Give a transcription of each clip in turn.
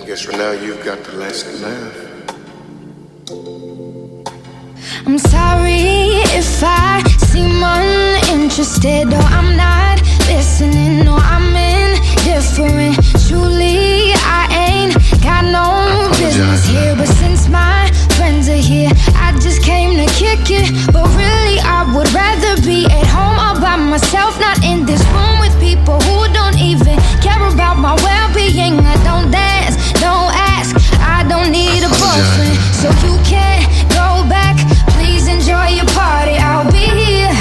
guess for now you've got the last laugh. I'm sorry if I seem uninterested, or I'm not listening, or I'm indifferent. Truly, I ain't got no business here, but since my friends are here, I just came to kick it. But really, I would rather be at home all by myself, not in this room with people who don't even care about my well-being. I don't dance, don't ask, I don't need a boyfriend, so you can't go back. Please enjoy your party, I'll be here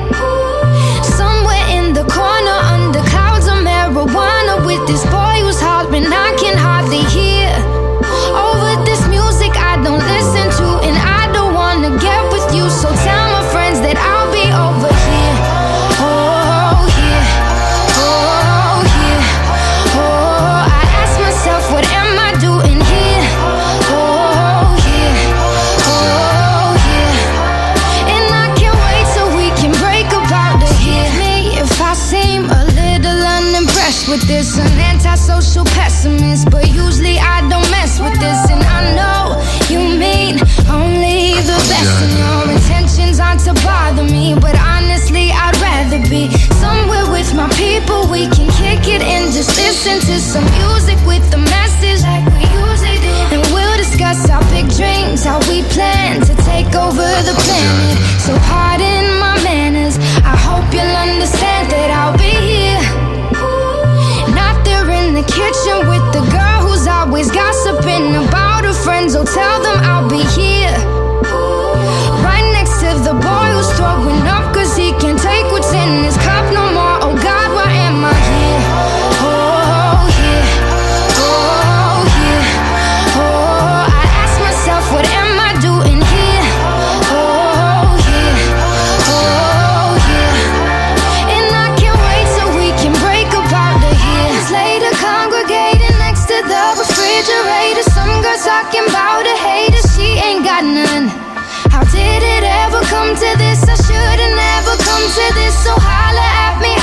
somewhere in the corner under clouds of marijuana with this boy who's hollering I can hardly hear. Over this music I don't listen to, and I don't wanna get with you, so tell my friends that I'll be over here. Oh here, oh here, oh I ask myself what am I doing here. Oh here, oh here, and I can't wait till we can break about the here. Me if I seem a little unimpressed with this, an antisocial pessimist, but usually I don't mess with this, and I know you mean only the best, and your intentions aren't to bother me, but honestly I'd rather be somewhere with my people. We can kick it and just listen to some music with the message like we usually do, and we'll discuss our big dreams, how we plan to take over the planet. So pardon my manners, I hope you'll understand that I'll be here, not there in the kitchen with the girl who's always gossiping about her friends. Oh, tell them I'll be here right next to the boy who's throwing up cause he can't take what's in his cup no more. Oh God, why am I here? Oh here, oh here, oh I ask myself what am I doing here. Oh here, oh here, and I can't wait till we can break about the years later, congregating next to the refrigerator. Some girl talking about a hater, she ain't got none. How did it ever come to this? I should've never come to this, so holla at me